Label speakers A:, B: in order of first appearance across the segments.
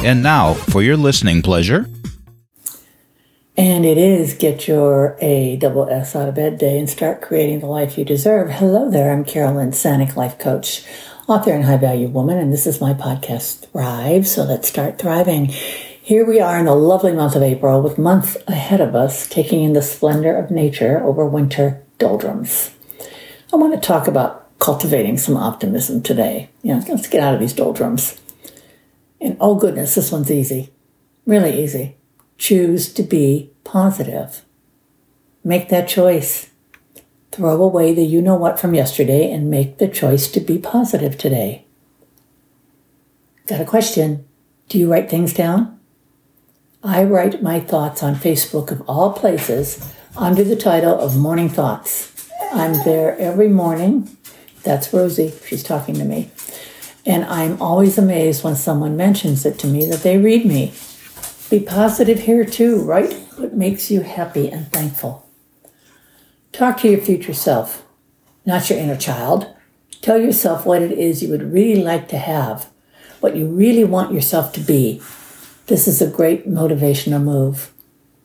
A: And now, for your listening pleasure.
B: And it is Get Your ASS Out of Bed Day and Start Creating the Life You Deserve. Hello there, I'm Carolyn Sanic, life coach, author, and high-value woman, and this is my podcast, Thrive. So let's start thriving. Here we are in the lovely month of April, with months ahead of us, taking in the splendor of nature over winter doldrums. I want to talk about cultivating some optimism today. Let's get out of these doldrums. And oh goodness, this one's easy. Really easy. Choose to be positive. Make that choice. Throw away the you-know-what from yesterday and make the choice to be positive today. Got a question? Do you write things down? I write my thoughts on Facebook of all places under the title of Morning Thoughts. I'm there every morning. That's Rosie. She's talking to me. And I'm always amazed when someone mentions it to me that they read me. Be positive here too. Write what makes you happy and thankful. Talk to your future self, not your inner child. Tell yourself what it is you would really like to have, what you really want yourself to be. This is a great motivational move.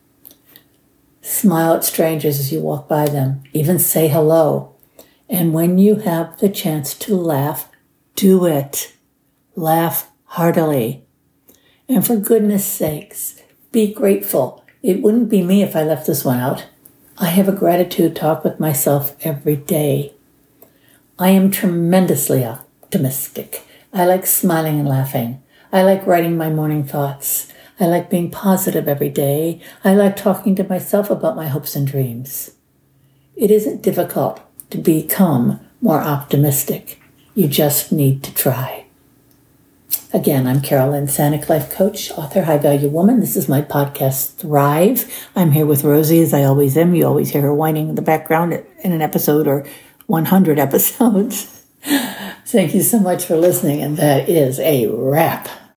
B: Smile at strangers as you walk by them. Even say hello. And when you have the chance to laugh, do it. Laugh heartily. And for goodness sakes, be grateful. It wouldn't be me if I left this one out. I have a gratitude talk with myself every day. I am tremendously optimistic. I like smiling and laughing. I like writing my morning thoughts. I like being positive every day. I like talking to myself about my hopes and dreams. It isn't difficult to become more optimistic. You just need to try. Again, I'm Carolyn Sanic, life coach, author, high-value woman. This is my podcast, Thrive. I'm here with Rosie, as I always am. You always hear her whining in the background in an episode or 100 episodes. Thank you so much for listening, and that is a wrap.